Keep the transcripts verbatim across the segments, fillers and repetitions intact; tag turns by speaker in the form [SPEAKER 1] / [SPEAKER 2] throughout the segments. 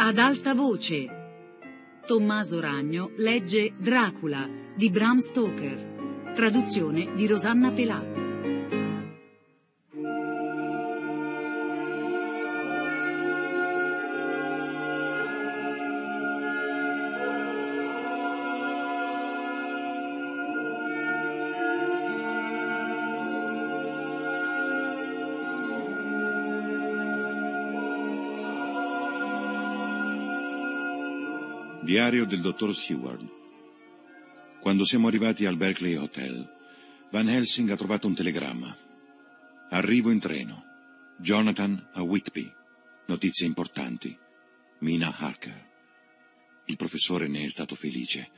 [SPEAKER 1] Ad alta voce. Tommaso Ragno legge Dracula di Bram Stoker. Traduzione di Rosanna Pelà.
[SPEAKER 2] Diario del dottor Seward. Quando siamo arrivati al Berkeley Hotel, Van Helsing ha trovato un telegramma. Arrivo in treno. Jonathan a Whitby. Notizie importanti. Mina Harker. Il professore ne è stato felice.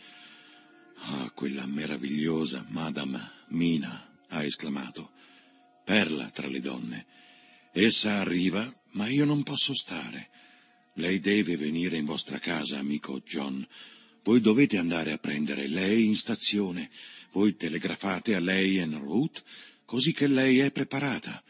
[SPEAKER 2] Ah, quella meravigliosa Madame Mina, ha esclamato. Perla tra le donne. Essa arriva, ma io non posso stare. Lei deve venire in vostra casa, amico John. Voi dovete andare a prendere lei in stazione. Voi telegrafate a lei en route, così che lei è preparata.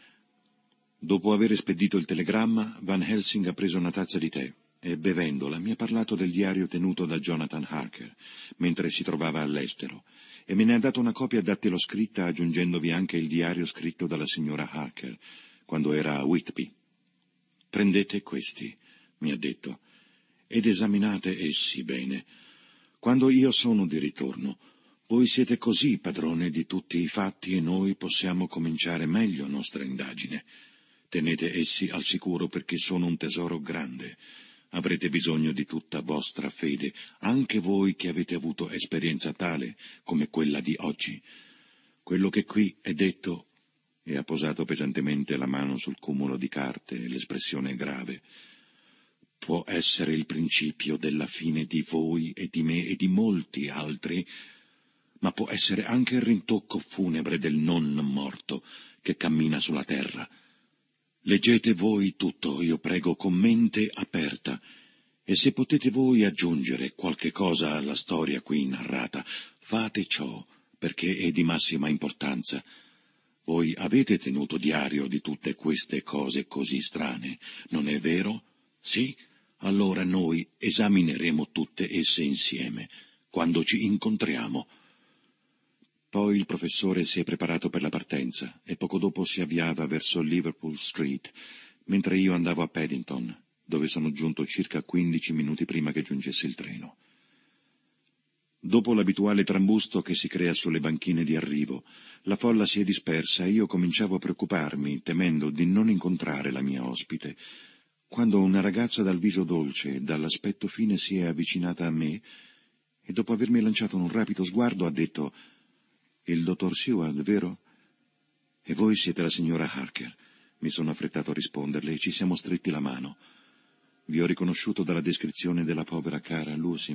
[SPEAKER 2] Dopo aver spedito il telegramma, Van Helsing ha preso una tazza di tè e, bevendola, mi ha parlato del diario tenuto da Jonathan Harker, mentre si trovava all'estero, e me ne ha dato una copia dattiloscritta aggiungendovi anche il diario scritto dalla signora Harker, quando era a Whitby. Prendete questi, mi ha detto, ed esaminate essi bene. Quando io sono di ritorno, voi siete così padrone di tutti i fatti e noi possiamo cominciare meglio nostra indagine. Tenete essi al sicuro perché sono un tesoro grande. Avrete bisogno di tutta vostra fede, anche voi che avete avuto esperienza tale come quella di oggi. Quello che qui è detto, e ha posato pesantemente la mano sul cumulo di carte e l'espressione grave, può essere il principio della fine di voi e di me e di molti altri, ma può essere anche il rintocco funebre del non morto che cammina sulla terra. Leggete voi tutto, io prego, con mente aperta, e se potete voi aggiungere qualche cosa alla storia qui narrata, fate ciò, perché è di massima importanza. Voi avete tenuto diario di tutte queste cose così strane, non è vero? Sì? Allora noi esamineremo tutte esse insieme, quando ci incontriamo. Poi il professore si è preparato per la partenza e poco dopo si avviava verso Liverpool Street, mentre io andavo a Paddington, dove sono giunto circa quindici minuti prima che giungesse il treno. Dopo l'abituale trambusto che si crea sulle banchine di arrivo, la folla si è dispersa e io cominciavo a preoccuparmi, temendo di non incontrare la mia ospite, quando una ragazza dal viso dolce e dall'aspetto fine si è avvicinata a me e dopo avermi lanciato un rapido sguardo ha detto «Il dottor Seward, vero?» «E voi siete la signora Harker», mi sono affrettato a risponderle e ci siamo stretti la mano. Vi ho riconosciuto dalla descrizione della povera cara Lucy.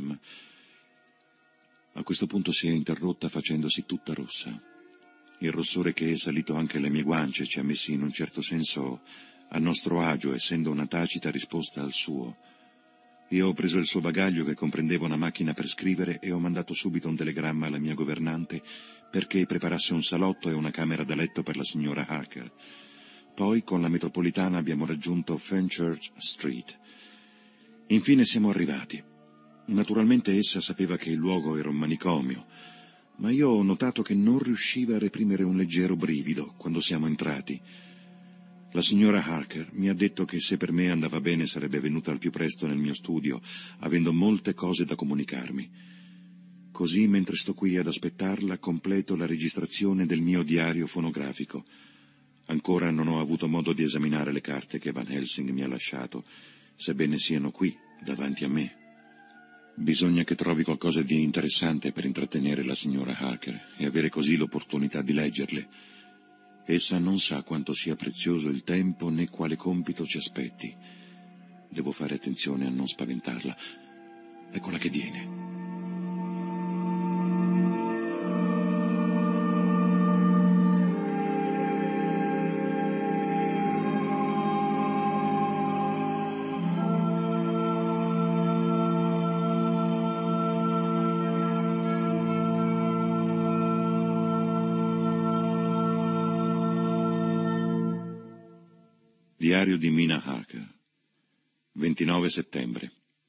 [SPEAKER 2] A questo punto si è interrotta facendosi tutta rossa. Il rossore che è salito anche alle mie guance ci ha messi in un certo senso a nostro agio, essendo una tacita risposta al suo. Io ho preso il suo bagaglio che comprendeva una macchina per scrivere e ho mandato subito un telegramma alla mia governante perché preparasse un salotto e una camera da letto per la signora Harker. Poi con la metropolitana abbiamo raggiunto Fenchurch Street. Infine siamo arrivati. Naturalmente essa sapeva che il luogo era un manicomio, ma io ho notato che non riusciva a reprimere un leggero brivido quando siamo entrati. La signora Harker mi ha detto che se per me andava bene sarebbe venuta al più presto nel mio studio, avendo molte cose da comunicarmi. Così, mentre sto qui ad aspettarla, completo la registrazione del mio diario fonografico. Ancora non ho avuto modo di esaminare le carte che Van Helsing mi ha lasciato, sebbene siano qui, davanti a me. Bisogna che trovi qualcosa di interessante per intrattenere la signora Harker e avere così l'opportunità di leggerle. Essa non sa quanto sia prezioso il tempo né quale compito ci aspetti. Devo fare attenzione a non spaventarla. Eccola che viene. Diario di Mina Harker, ventinove settembre.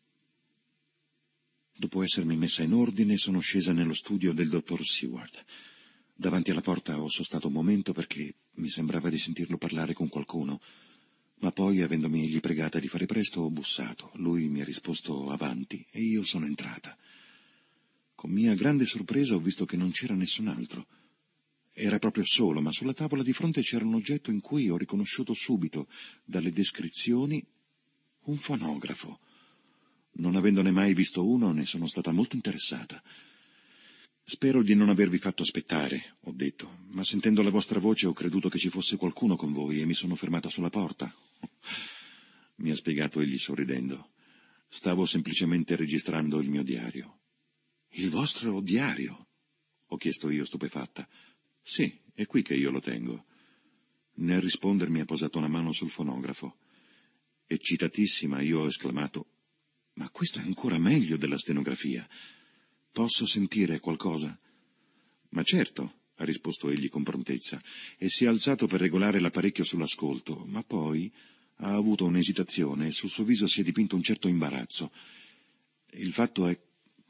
[SPEAKER 2] Dopo essermi messa in ordine, sono scesa nello studio del dottor Seward. Davanti alla porta ho sostato un momento perché mi sembrava di sentirlo parlare con qualcuno, ma poi, avendomi egli pregata di fare presto, ho bussato. Lui mi ha risposto avanti e io sono entrata. Con mia grande sorpresa ho visto che non c'era nessun altro. Era proprio solo, ma sulla tavola di fronte c'era un oggetto in cui ho riconosciuto subito, dalle descrizioni, un fonografo. Non avendone mai visto uno, ne sono stata molto interessata. «Spero di non avervi fatto aspettare», ho detto, «ma sentendo la vostra voce ho creduto che ci fosse qualcuno con voi e mi sono fermata sulla porta». Mi ha spiegato egli sorridendo. «Stavo semplicemente registrando il mio diario». «Il vostro diario?» ho chiesto io stupefatta. «Sì, è qui che io lo tengo». Nel rispondermi ha posato una mano sul fonografo. Eccitatissima io ho esclamato: «Ma questo è ancora meglio della stenografia. Posso sentire qualcosa?» «Ma certo», ha risposto egli con prontezza, e si è alzato per regolare l'apparecchio sull'ascolto, ma poi ha avuto un'esitazione e sul suo viso si è dipinto un certo imbarazzo. «Il fatto è»,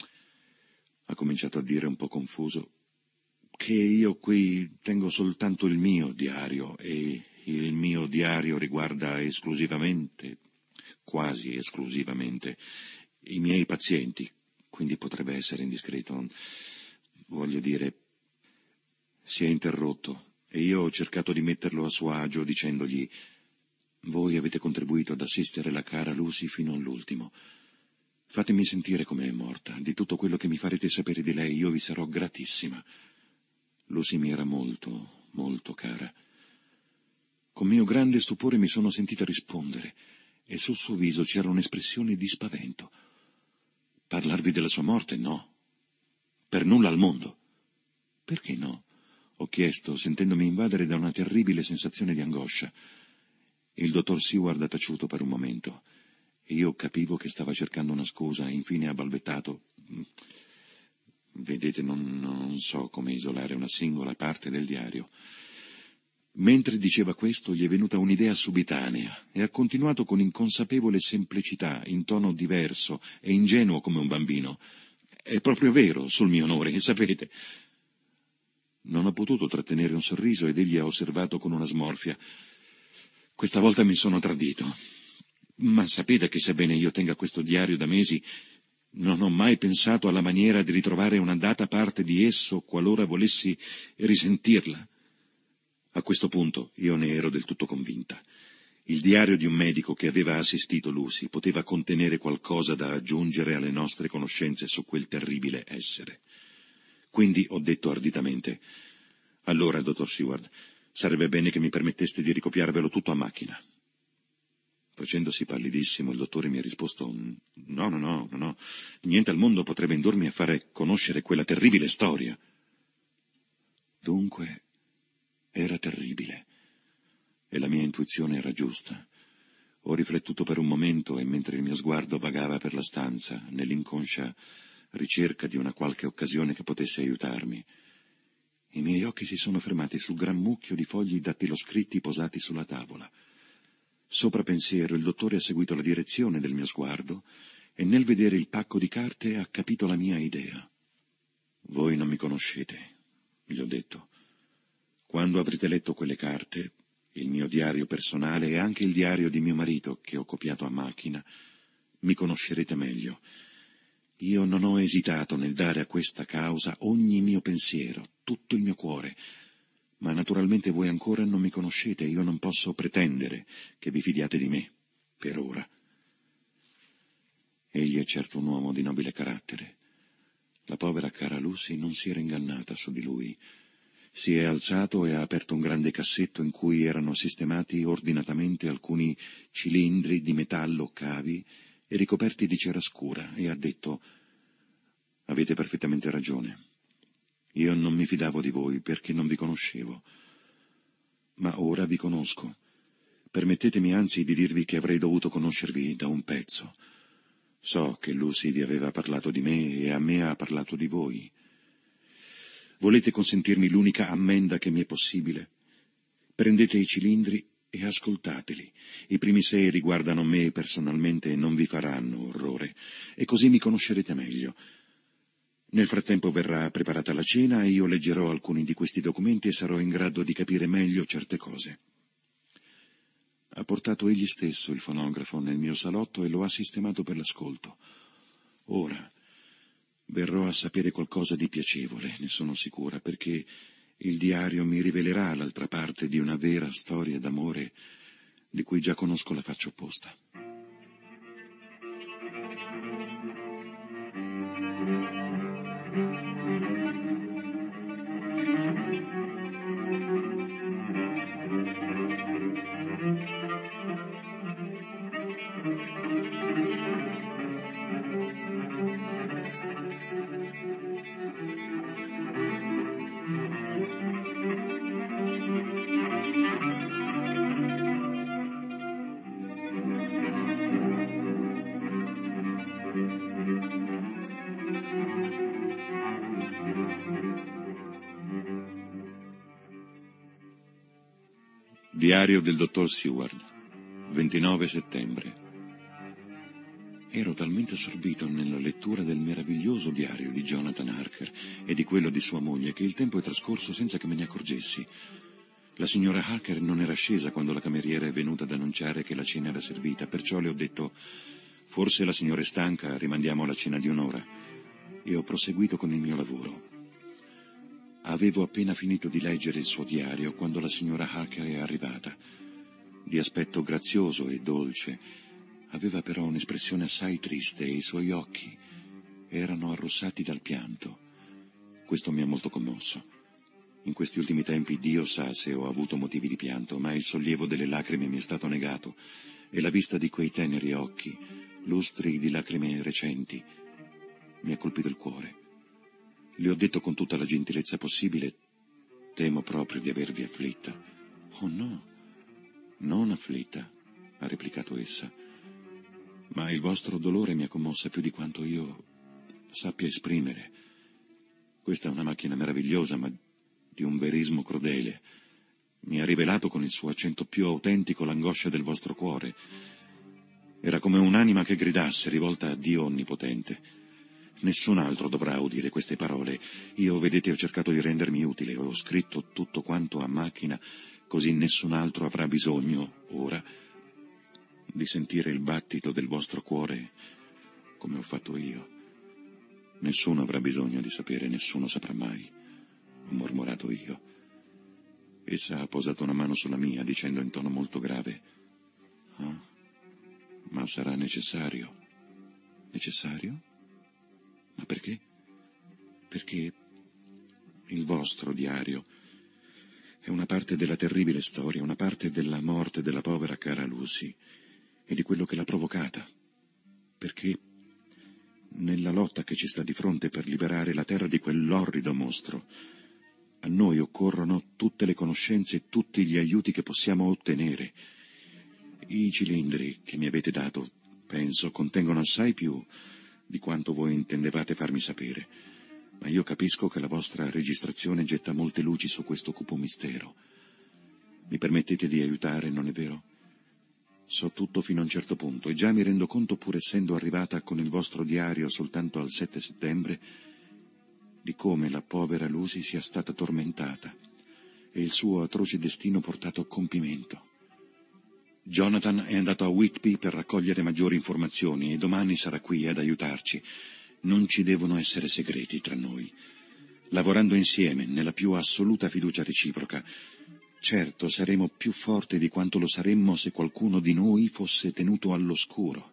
[SPEAKER 2] ha cominciato a dire un po' confuso, «che io qui tengo soltanto il mio diario e il mio diario riguarda esclusivamente, quasi esclusivamente, i miei pazienti, quindi potrebbe essere indiscreto. Voglio dire...» Si è interrotto e io ho cercato di metterlo a suo agio dicendogli: «Voi avete contribuito ad assistere la cara Lucy fino all'ultimo. Fatemi sentire come è morta. Di tutto quello che mi farete sapere di lei io vi sarò gratissima». Lucy mi era molto, molto cara. Con mio grande stupore mi sono sentita rispondere e sul suo viso c'era un'espressione di spavento. «Parlarvi della sua morte? No. Per nulla al mondo». «Perché no?» ho chiesto, sentendomi invadere da una terribile sensazione di angoscia. Il dottor Seward ha taciuto per un momento e io capivo che stava cercando una scusa e infine ha balbettato: «Vedete, non, non so come isolare una singola parte del diario». Mentre diceva questo gli è venuta un'idea subitanea e ha continuato con inconsapevole semplicità, in tono diverso e ingenuo come un bambino: «È proprio vero, sul mio onore, sapete». Non ho potuto trattenere un sorriso ed egli ha osservato con una smorfia: «Questa volta mi sono tradito. Ma sapete che sebbene io tenga questo diario da mesi, non ho mai pensato alla maniera di ritrovare una data parte di esso qualora volessi risentirla». A questo punto io ne ero del tutto convinta. Il diario di un medico che aveva assistito Lucy poteva contenere qualcosa da aggiungere alle nostre conoscenze su quel terribile essere. Quindi ho detto arditamente: «Allora, dottor Seward, sarebbe bene che mi permetteste di ricopiarvelo tutto a macchina». Facendosi pallidissimo, il dottore mi ha risposto: «No, no, no, no, no, niente al mondo potrebbe indurmi a fare conoscere quella terribile storia». Dunque, era terribile, e la mia intuizione era giusta. Ho riflettuto per un momento e mentre il mio sguardo vagava per la stanza, nell'inconscia ricerca di una qualche occasione che potesse aiutarmi, i miei occhi si sono fermati sul gran mucchio di fogli dattiloscritti posati sulla tavola. Sopra pensiero il dottore ha seguito la direzione del mio sguardo e nel vedere il pacco di carte ha capito la mia idea. «Voi non mi conoscete», gli ho detto. «Quando avrete letto quelle carte, il mio diario personale e anche il diario di mio marito, che ho copiato a macchina, mi conoscerete meglio. Io non ho esitato nel dare a questa causa ogni mio pensiero, tutto il mio cuore, ma naturalmente voi ancora non mi conoscete e io non posso pretendere che vi fidiate di me, per ora». Egli è certo un uomo di nobile carattere. La povera cara Lucy non si era ingannata su di lui. Si è alzato e ha aperto un grande cassetto in cui erano sistemati ordinatamente alcuni cilindri di metallo cavi e ricoperti di cera scura, e ha detto: «Avete perfettamente ragione. Io non mi fidavo di voi perché non vi conoscevo. Ma ora vi conosco. Permettetemi anzi di dirvi che avrei dovuto conoscervi da un pezzo. So che Lucy vi aveva parlato di me e a me ha parlato di voi. Volete consentirmi l'unica ammenda che mi è possibile? Prendete i cilindri E ascoltateli. I primi sei riguardano me personalmente e non vi faranno orrore, e così mi conoscerete meglio. Nel frattempo verrà preparata la cena e io leggerò alcuni di questi documenti e sarò in grado di capire meglio certe cose. Ha portato egli stesso il fonografo nel mio salotto e lo ha sistemato per l'ascolto. Ora verrò a sapere qualcosa di piacevole, ne sono sicura, perché il diario mi rivelerà l'altra parte di una vera storia d'amore di cui già conosco la faccia opposta. Diario del dottor Seward, ventinove settembre. Ero talmente assorbito nella lettura del meraviglioso diario di Jonathan Harker e di quello di sua moglie che il tempo è trascorso senza che me ne accorgessi. La signora Harker non era scesa quando la cameriera è venuta ad annunciare che la cena era servita, perciò le ho detto: «Forse la signora è stanca, rimandiamo la cena di un'ora». E ho proseguito con il mio lavoro. Avevo appena finito di leggere il suo diario quando la signora Harker è arrivata. Di aspetto grazioso e dolce, aveva però un'espressione assai triste e i suoi occhi erano arrossati dal pianto. Questo mi ha molto commosso. In questi ultimi tempi Dio sa se ho avuto motivi di pianto, ma il sollievo delle lacrime mi è stato negato e la vista di quei teneri occhi, lustri di lacrime recenti, mi ha colpito il cuore. Le ho detto con tutta la gentilezza possibile: «Temo proprio di avervi afflitta». «Oh no, non afflitta», ha replicato essa, «ma il vostro dolore mi ha commossa più di quanto io sappia esprimere. Questa è una macchina meravigliosa, ma di un verismo crudele. Mi ha rivelato con il suo accento più autentico l'angoscia del vostro cuore. Era come un'anima che gridasse, rivolta a Dio Onnipotente. Nessun altro dovrà udire queste parole. Io, vedete, ho cercato di rendermi utile, ho scritto tutto quanto a macchina, così nessun altro avrà bisogno, ora, di sentire il battito del vostro cuore come ho fatto io. Nessuno avrà bisogno di sapere, nessuno saprà mai», ho mormorato io. Essa ha posato una mano sulla mia, dicendo in tono molto grave: «Ah, ma sarà necessario». «Necessario? Ma perché?» «Perché il vostro diario è una parte della terribile storia, una parte della morte della povera cara Lucy e di quello che l'ha provocata. Perché nella lotta che ci sta di fronte per liberare la terra di quell'orrido mostro, a noi occorrono tutte le conoscenze e tutti gli aiuti che possiamo ottenere. I cilindri che mi avete dato, penso, contengono assai più di quanto voi intendevate farmi sapere, ma io capisco che la vostra registrazione getta molte luci su questo cupo mistero. Mi permettete di aiutare, non è vero? So tutto fino a un certo punto e già mi rendo conto, pur essendo arrivata con il vostro diario soltanto al sette settembre, di come la povera Lucy sia stata tormentata e il suo atroce destino portato a compimento. Jonathan è andato a Whitby per raccogliere maggiori informazioni e domani sarà qui ad aiutarci. Non ci devono essere segreti tra noi. Lavorando insieme, nella più assoluta fiducia reciproca, certo saremo più forti di quanto lo saremmo se qualcuno di noi fosse tenuto all'oscuro».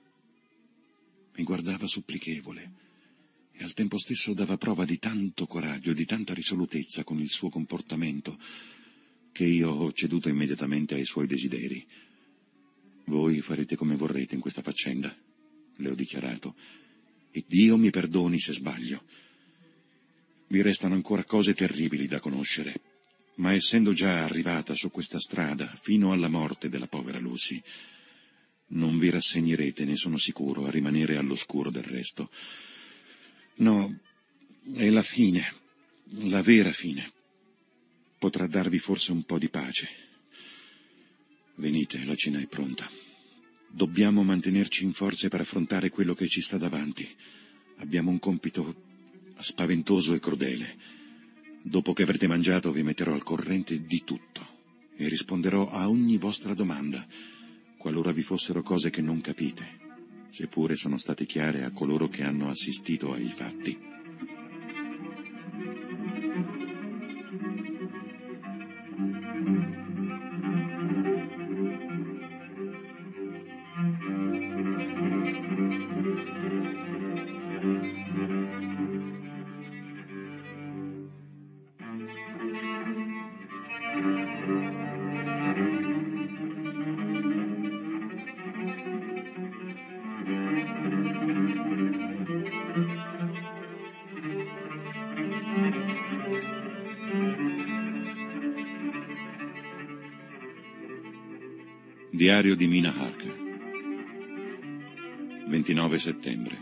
[SPEAKER 2] Mi guardava supplichevole e al tempo stesso dava prova di tanto coraggio, di tanta risolutezza con il suo comportamento, che io ho ceduto immediatamente ai suoi desideri. «Voi farete come vorrete in questa faccenda», le ho dichiarato, «e Dio mi perdoni se sbaglio. Vi restano ancora cose terribili da conoscere, ma essendo già arrivata su questa strada fino alla morte della povera Lucy, non vi rassegnerete, ne sono sicuro, a rimanere all'oscuro del resto. No, è la fine, la vera fine. Potrà darvi forse un po' di pace. Venite, la cena è pronta. Dobbiamo mantenerci in forze per affrontare quello che ci sta davanti. Abbiamo un compito spaventoso e crudele. Dopo che avrete mangiato vi metterò al corrente di tutto e risponderò a ogni vostra domanda, qualora vi fossero cose che non capite, seppure sono state chiare a coloro che hanno assistito ai fatti. Diario di Mina Harker, ventinove settembre.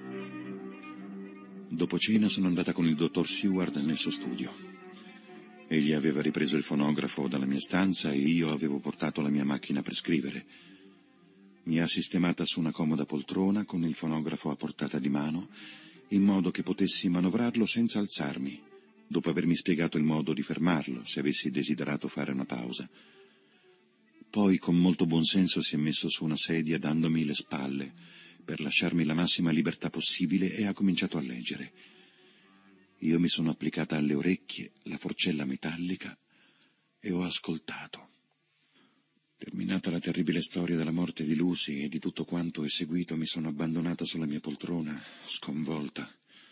[SPEAKER 2] Dopo cena sono andata con il dottor Seward nel suo studio. Egli aveva ripreso il fonografo dalla mia stanza e io avevo portato la mia macchina per scrivere. Mi ha sistemata su una comoda poltrona con il fonografo a portata di mano, in modo che potessi manovrarlo senza alzarmi, dopo avermi spiegato il modo di fermarlo, se avessi desiderato fare una pausa. Poi con molto buonsenso si è messo su una sedia dandomi le spalle per lasciarmi la massima libertà possibile e ha cominciato a leggere. Io mi sono applicata alle orecchie la forcella metallica e ho ascoltato. Terminata la terribile storia della morte di Lucy e di tutto quanto è seguito, mi sono abbandonata sulla mia poltrona, sconvolta.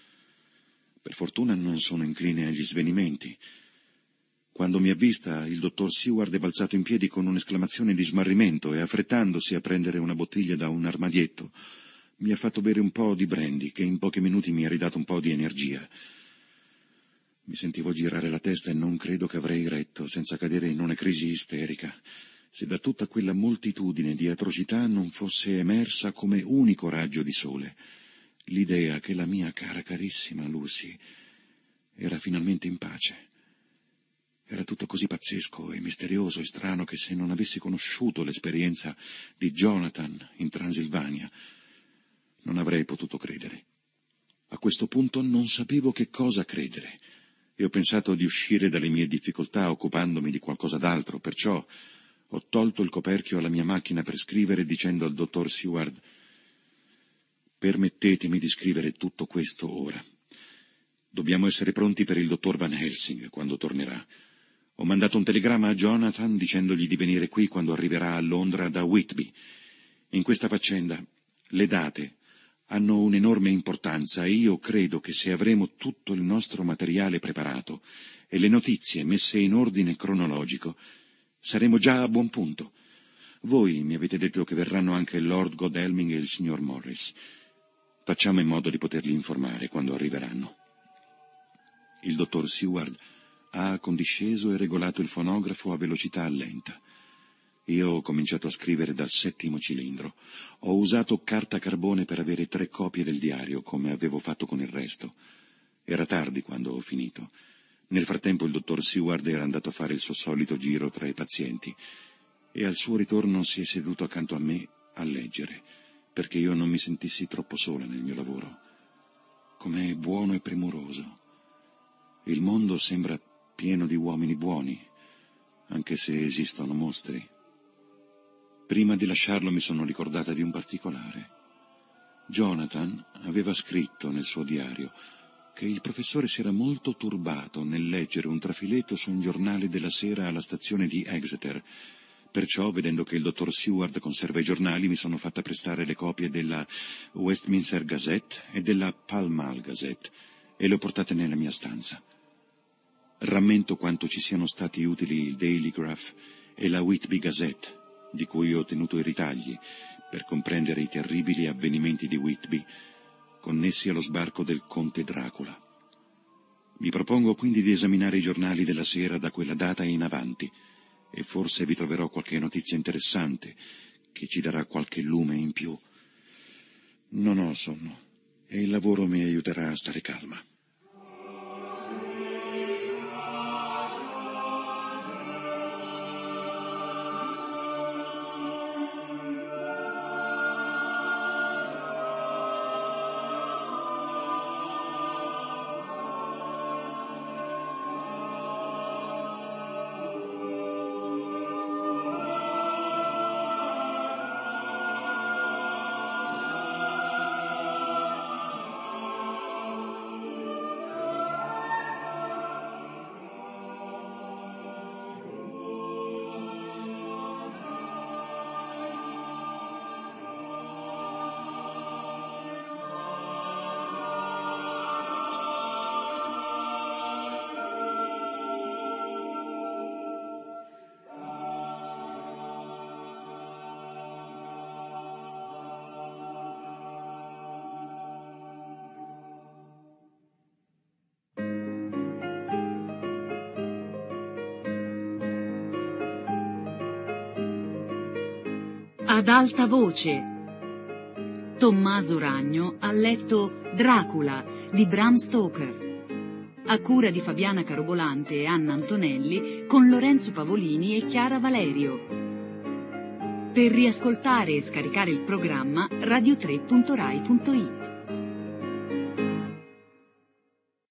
[SPEAKER 2] Per fortuna non sono incline agli svenimenti. Quando mi ha vista, il dottor Seward è balzato in piedi con un'esclamazione di smarrimento e, affrettandosi a prendere una bottiglia da un armadietto, mi ha fatto bere un po' di brandy, che in pochi minuti mi ha ridato un po' di energia. Mi sentivo girare la testa e non credo che avrei retto, senza cadere in una crisi isterica, se da tutta quella moltitudine di atrocità non fosse emersa come unico raggio di sole l'idea che la mia cara carissima Lucy era finalmente in pace. Era tutto così pazzesco e misterioso e strano che se non avessi conosciuto l'esperienza di Jonathan in Transilvania non avrei potuto credere. A questo punto non sapevo che cosa credere e ho pensato di uscire dalle mie difficoltà occupandomi di qualcosa d'altro, perciò ho tolto il coperchio alla mia macchina per scrivere dicendo al dottor Seward: permettetemi di scrivere tutto questo ora. Dobbiamo essere pronti per il dottor Van Helsing quando tornerà. Ho mandato un telegramma a Jonathan dicendogli di venire qui quando arriverà a Londra da Whitby. In questa faccenda le date hanno un'enorme importanza e io credo che se avremo tutto il nostro materiale preparato e le notizie messe in ordine cronologico, saremo già a buon punto. Voi mi avete detto che verranno anche il Lord Godalming e il signor Morris. Facciamo in modo di poterli informare quando arriveranno. Il dottor Seward ha condisceso e regolato il fonografo a velocità lenta. Io ho cominciato a scrivere dal settimo cilindro. Ho usato carta carbone per avere tre copie del diario, come avevo fatto con il resto. Era tardi quando ho finito. Nel frattempo il dottor Seward era andato a fare il suo solito giro tra i pazienti e al suo ritorno si è seduto accanto a me a leggere, perché io non mi sentissi troppo sola nel mio lavoro. Com'è buono e premuroso. Il mondo sembra pieno di uomini buoni, anche se esistono mostri. Prima di lasciarlo mi sono ricordata di un particolare. Jonathan aveva scritto nel suo diario che il professore si era molto turbato nel leggere un trafiletto su un giornale della sera alla stazione di Exeter. Perciò, vedendo che il dottor Seward conserva i giornali, mi sono fatta prestare le copie della Westminster Gazette e della Pall Mall Gazette e le ho portate nella mia stanza. Rammento quanto ci siano stati utili il Daily Graph e la Whitby Gazette, di cui ho tenuto i ritagli, per comprendere i terribili avvenimenti di Whitby, connessi allo sbarco del conte Dracula. Mi propongo quindi di esaminare i giornali della sera da quella data in avanti, e forse vi troverò qualche notizia interessante, che ci darà qualche lume in più. Non ho sonno, e il lavoro mi aiuterà a stare calma.
[SPEAKER 1] Ad alta voce. Tommaso Ragno ha letto Dracula di Bram Stoker, a cura di Fabiana Carobolante e Anna Antonelli, con Lorenzo Pavolini e Chiara Valerio. Per riascoltare e scaricare il programma radio tre punto rai punto it.